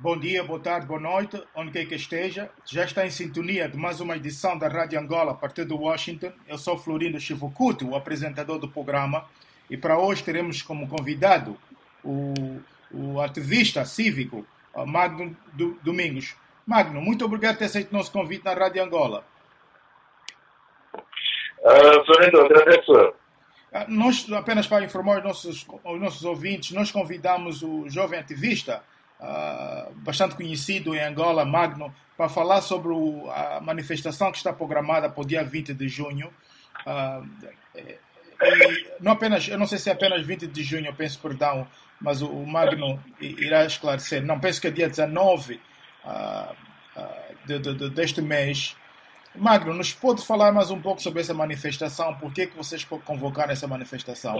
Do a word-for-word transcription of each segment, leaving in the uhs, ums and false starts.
Bom dia, boa tarde, boa noite, onde quer que esteja. Já está em sintonia de mais uma edição da Rádio Angola a partir de Washington. Eu sou Florindo Chivocuto, o apresentador do programa, e para hoje teremos como convidado o, o ativista cívico Magno Domingos. Magno, muito obrigado por ter aceito o nosso convite na Rádio Angola. Uh, Florindo, agradeço. Nós, apenas para informar os nossos, os nossos ouvintes, nós convidamos o jovem ativista Uh, bastante conhecido em Angola, Magno, para falar sobre o, a manifestação que está programada para o dia vinte de junho. Uh, e, e não apenas, eu não sei se é apenas vinte de junho, eu penso, perdão, mas o, o Magno irá esclarecer. Não, penso que é dia dezenove uh, uh, de, de, de, deste mês. Magno, nos pode falar mais um pouco sobre essa manifestação? Por que, que vocês convocaram essa manifestação?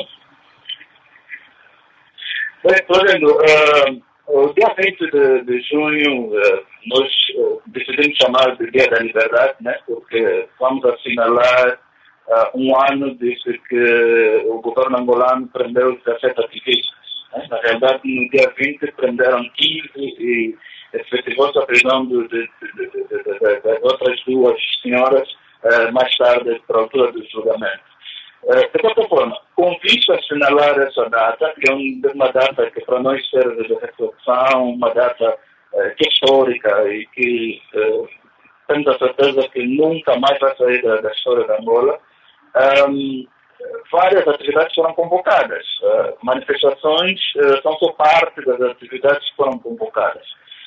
Bem, Florindo, uh... o dia vinte de, de junho, uh, nós uh, decidimos chamar de Dia da Liberdade, né? Porque vamos assinalar uh, um ano desde que o governo angolano prendeu dezessete ativistas. Né? Na realidade, no dia vinte prenderam quinze e efetivou-se a prisão de, de, de, de, de, de, de outras duas senhoras uh, mais tarde, para a altura do julgamento. De qualquer forma, com vista a assinalar essa data, que é uma data que para nós serve de reflexão, uma data uh, que é histórica e que uh, temos a certeza que nunca mais vai sair da, da história da Angola, um, várias atividades foram convocadas. Uh, manifestações uh, são só parte das atividades que foram convocadas.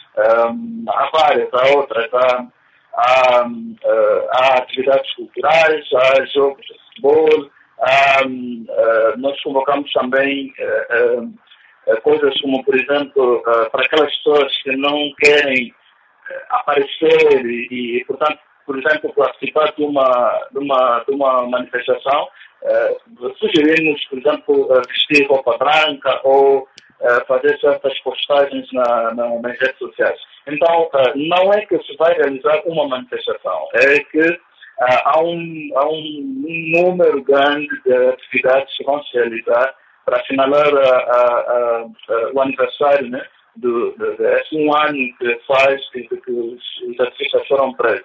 Um, há várias, há outras, há, há, uh, há atividades culturais, há jogos de futebol. Um, uh, nós convocamos também uh, uh, uh, coisas como, por exemplo, uh, para aquelas pessoas que não querem uh, aparecer e, e, portanto, por exemplo, participar de uma, de uma, de uma manifestação, uh, sugerimos, por exemplo, uh, vestir roupa branca ou uh, fazer certas postagens na, na, nas redes sociais. Então, uh, não é que se vai realizar uma manifestação, é que Uh, há, um, há um número grande de atividades que vão se realizar para assinalar uh, uh, uh, o aniversário, né, do, de, de, esse um ano que faz que, que os, os ativistas foram presos.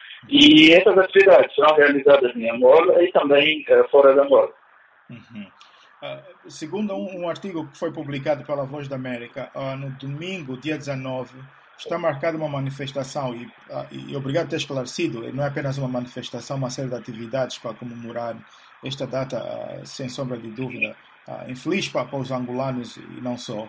E essas atividades serão realizadas em Angola e também uh, fora de Angola. Uhum. Uh, segundo um, um artigo que foi publicado pela Voz da América, uh, no domingo, dia dezenove, está marcada uma manifestação e, e obrigado por ter esclarecido, não é apenas uma manifestação, uma série de atividades para comemorar esta data, sem sombra de dúvida, infeliz para, para os angolanos e não só.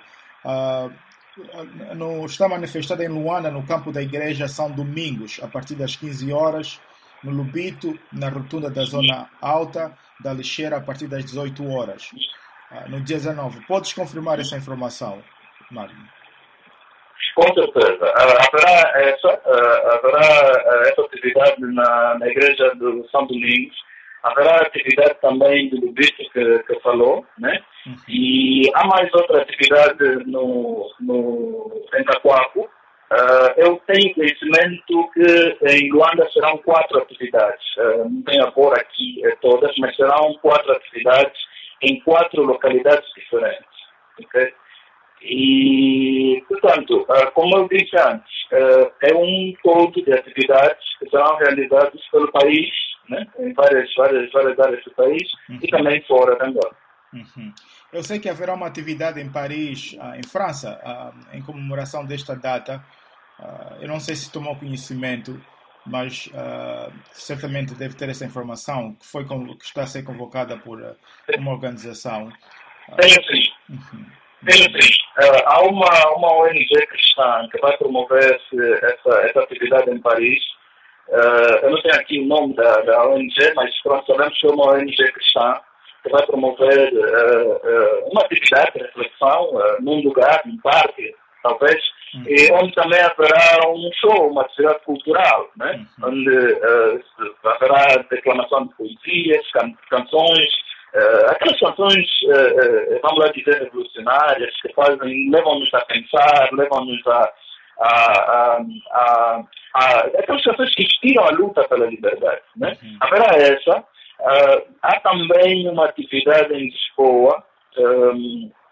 No, está manifestada em Luanda, no campo da igreja São Domingos, a partir das quinze horas, no Lubito, na rotunda da Zona Alta da Lixeira, a partir das dezoito horas, no dia dezenove. Podes confirmar essa informação, Magno? Com certeza. Uh, haverá, essa, uh, haverá uh, essa atividade na, na igreja do São Domingos. Haverá atividade também do Lubito que, que falou, né? Uhum. E há mais outra atividade no, no, em Cacoaco. Uh, eu tenho conhecimento que em Luanda serão quatro atividades. Uh, não tenho a pôr aqui uh, todas, mas serão quatro atividades em quatro localidades diferentes. Okay? E, portanto, como eu disse antes, é um todo de atividades que serão realizadas pelo país, né, em várias, várias, várias áreas do país, uhum, e também fora de Angola. Uhum. Eu sei que haverá uma atividade em Paris, em França, em comemoração desta data. Eu não sei se tomou conhecimento, mas certamente deve ter essa informação, que, foi, que está a ser convocada por uma organização. Tenho sim. Uhum. Tenho sim. Uh, há uma, uma O N G cristã que vai promover esse, essa, essa atividade em Paris. Uh, eu não tenho aqui o nome da, da O N G, mas pronto, sabemos que é uma O N G cristã que vai promover uh, uh, uma atividade de reflexão uh, num lugar, num parque, talvez, uhum, e onde também haverá um show, uma atividade cultural, né? Uhum. Onde uh, haverá declamação de poesias, can canções, Uh, aquelas canções, uh, uh, vamos lá dizer, revolucionárias, que fazem, levam-nos a pensar, levam-nos a, a, a, a, a... aquelas canções que inspiram a luta pela liberdade, né? Uhum. Haverá essa. Uh, há também uma atividade em Lisboa, um,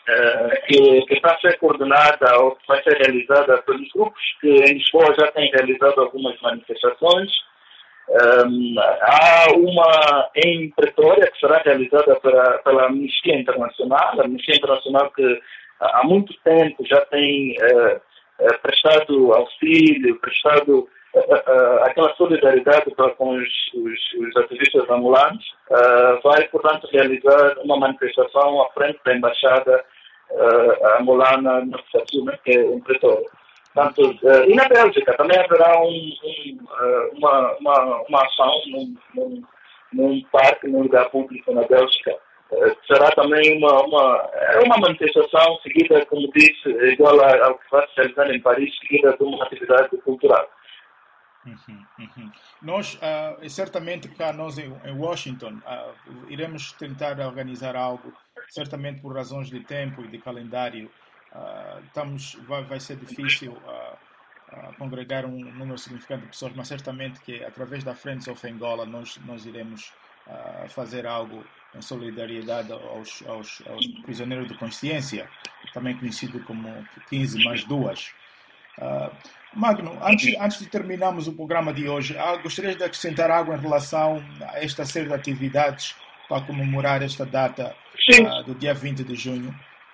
uh, que, que está a ser coordenada ou que vai ser realizada pelos grupos que em Lisboa já têm realizado algumas manifestações. Um, há uma em Pretória que será realizada pela, pela Amnistia Internacional, a Amnistia Internacional que há muito tempo já tem uh, uh, prestado auxílio, prestado uh, uh, aquela solidariedade para com os, os, os ativistas angolanos. Uh, vai, portanto, realizar uma manifestação à frente da Embaixada uh, angolana no Brasil, né, que é em Pretória. Portanto, uh, e na Bélgica também haverá um, um, uh, uma, uma, uma ação num, num, num parque, num lugar público na Bélgica. Uh, será também uma, uma, uma manifestação seguida, como disse, igual ao que vai se realizar em Paris, seguida de uma atividade cultural. Uhum, uhum. Nós, uh, certamente cá nós em, em Washington, uh, iremos tentar organizar algo, certamente por razões de tempo e de calendário. Uh, estamos, vai, vai ser difícil uh, uh, congregar um número significante de pessoas, mas certamente que através da Friends of Angola nós, nós iremos uh, fazer algo em solidariedade aos, aos, aos prisioneiros de consciência, também conhecido como quinze mais duas. Uh, Magno, antes, antes de terminarmos o programa de hoje, ah, gostaria de acrescentar algo em relação a esta série de atividades para comemorar esta data uh, do dia vinte de junho?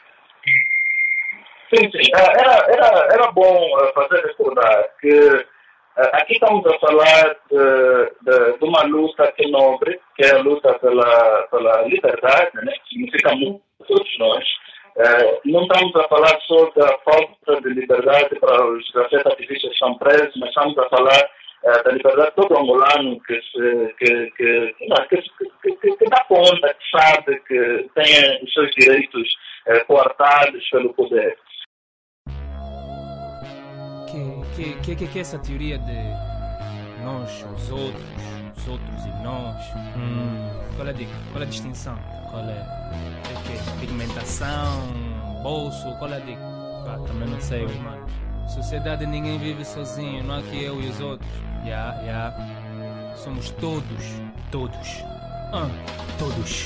Sim, sim. Era, era, era bom fazer recordar que aqui estamos a falar de, de, de uma luta que é nobre, que é a luta pela, pela liberdade, né? Que significa muito para todos nós. Não estamos a falar só da falta de liberdade para os dezessete ativistas que estão presos, mas estamos a falar da liberdade de todo angolano que, se, que, que, que, que, que, que dá conta, que sabe que tem os seus direitos coartados pelo poder. Que, que, que, que essa teoria de nós, os outros, os outros e nós, hum, qual, é a, qual é a distinção? Qual é? É que? Pigmentação, bolso, qual é a dica? Pá, também não sei, mano. Sociedade ninguém vive sozinho, não há que eu e os outros. Já, yeah, já. Yeah. Somos todos, todos, ah, todos.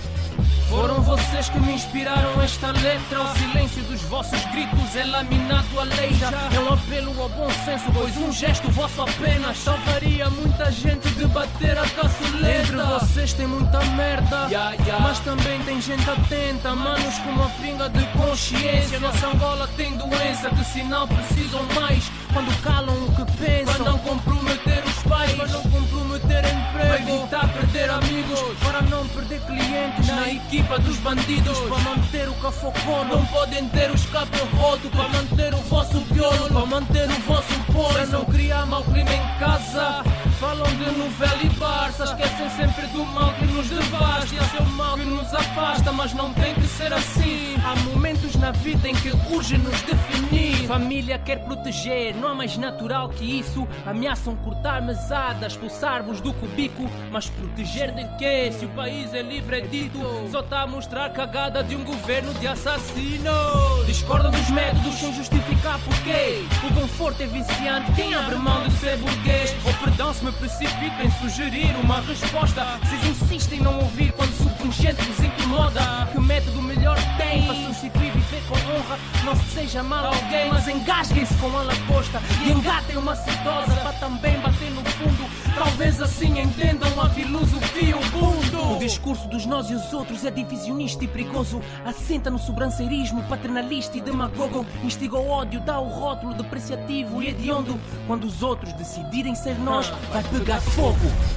Foram vocês que me inspiraram esta letra. O silêncio dos vossos gritos é laminado a leija. É um apelo ao bom senso, pois um gesto vosso apenas salvaria muita gente de bater a caçuleta. Entre vocês tem muita merda, yeah, yeah. Mas também tem gente atenta. Manos com uma pinga de consciência. Nossa Angola tem doença, que sinal precisam mais. Quando calam o que pensam, para não comprometer os pais, para não comprometer emprego, para evitar perder amigos, para não perder clientes na equipa dos bandidos, para manter o cafocono. Não podem ter o escape rodo, para manter o vosso piolo, para manter o vosso polo, para não criar mau clima em casa. Falam de novela e barça, esquecem sempre do mal que nos devasta. Esse é o mal que nos afasta, mas não tem que ser assim. Há momentos na vida em que urge nos definir. Família quer proteger, não há mais natural que isso. Ameaçam cortar mesadas, expulsar-vos do cubico. Mas proteger de quê? Se o país é livre é dito. Só está a mostrar cagada de um governo de assassinos. Discorda dos métodos sem justificar porquê. O conforto é viciante, quem abre mão de ser burguês? Ou perdão se me precipito em sugerir uma resposta. Vocês insistem em não ouvir quando subconsciente vos incomoda. Que método melhor tem para substituir viver com honra? Não se seja mal alguém, mas engasguem-se com a lagosta e engatem uma sedosa para também bater no fundo. Talvez assim entendam a filosofia e o mundo. O discurso dos nós e os outros é divisionista e perigoso. Assenta no sobranceirismo paternalista e demagogo. Instiga o ódio, dá o rótulo depreciativo e hediondo. Quando os outros decidirem ser nós, vai pegar fogo.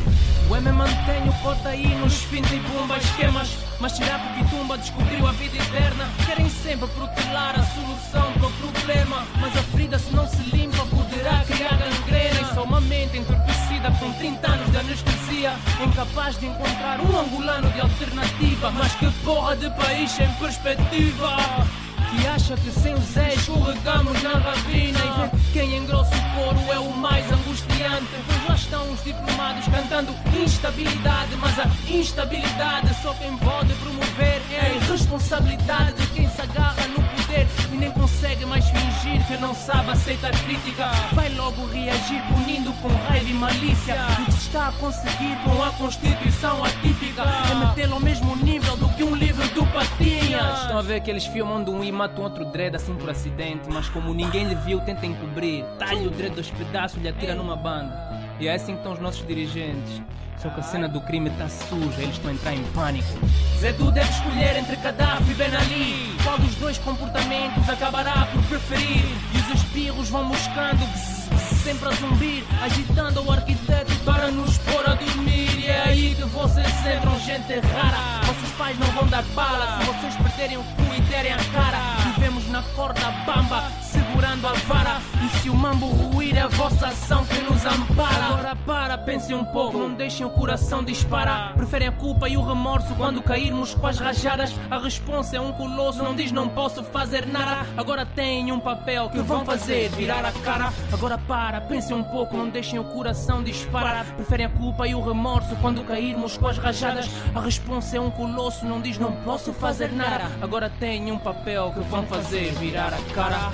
O M mantém o cota aí nos fintos e bomba esquemas. Mas será que Pitumba descobriu a vida eterna? Querem sempre protelar a solução para o problema. Mas a ferida se não se limpa poderá criar gangrena. E só uma mente entorpecida com trinta anos de anestesia, incapaz de encontrar um angolano de alternativa. Mas que porra de país sem perspectiva, que acha que sem o Zé escorregamos na ravina. E vê quem engrossa o coro é o mais angustiante. Pois lá estão os diplomados cantando instabilidade. Mas a instabilidade só quem pode promover é a irresponsabilidade de quem se agarra no poder e nem consegue mais fingir que não sabe aceitar crítica. Vai logo reagir punindo com raiva e malícia. O que se está a conseguir com a Constituição atípica é metê-lo ao mesmo nível do que um livro do Patinhas. Estão a ver aqueles filmes onde um I mata um outro dread assim por acidente, mas como ninguém lhe viu, tenta encobrir. Talha o dread dos pedaços e lhe atira numa banda. E é assim que estão os nossos dirigentes. Só que a cena do crime está suja, eles estão a entrar em pânico. Zedu deve escolher entre Gaddafi e Ben Ali. Qual dos dois comportamentos acabará por preferir? E os espirros vão buscando, bzz, bzz, sempre a zumbir, agitando o arquiteto para nos pôr a dormir. E é aí que vocês entram, gente rara. Vossos pais não vão dar bala se vocês perderem o cu e derem a cara. Vivemos na corda bamba, segurando a vara. E se o mambo ruir é a vossa ação que nos ampara. Agora para, pensem um pouco, não deixem o coração disparar. Preferem a culpa e o remorso quando cairmos com as rajadas. A responsa é um colosso, não diz não posso fazer nada. Agora têm um papel que vão fazer virar a cara. Agora para, pensem um pouco, não deixem o coração disparar. Preferem a culpa e o remorso quando cairmos com as rajadas. A responsa é um colosso, não diz não posso fazer nada. Agora têm um papel que vão fazer virar a cara.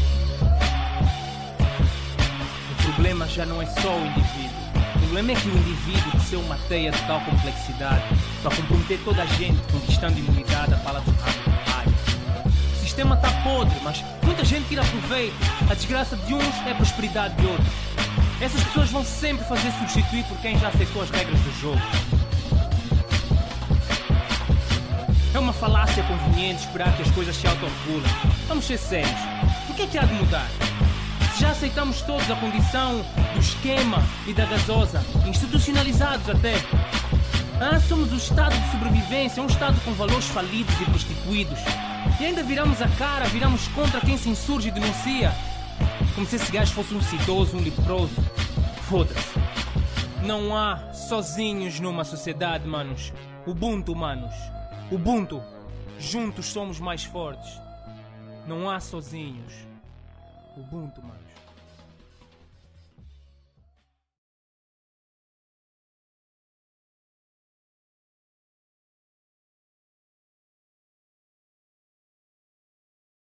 O problema já não é só o indivíduo. O problema é que o indivíduo teceu uma teia de tal complexidade para comprometer toda a gente, conquistando imunidade a bala do rabo do pai. O sistema está podre, mas muita gente tira proveito. A desgraça de uns é a prosperidade de outros. Essas pessoas vão sempre fazer substituir por quem já aceitou as regras do jogo. É uma falácia conveniente esperar que as coisas se autorregulem. Vamos ser sérios. O que é que há de mudar? Se já aceitamos todos a condição do esquema e da gasosa, institucionalizados até. Ah, somos o estado de sobrevivência, um estado com valores falidos e prostituídos. E ainda viramos a cara, viramos contra quem se insurge e denuncia. Como se esse gajo fosse um cidoso, um leproso. Foda-se. Não há sozinhos numa sociedade, manos. Ubuntu, manos. Ubuntu. Juntos somos mais fortes. Não há sozinhos. Ubuntu, manos.